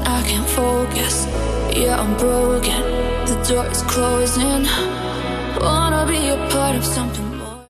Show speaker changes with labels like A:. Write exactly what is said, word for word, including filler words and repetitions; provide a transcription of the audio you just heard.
A: I can't focus. Yeah, I'm broken. The door is closing. Wanna be a part of something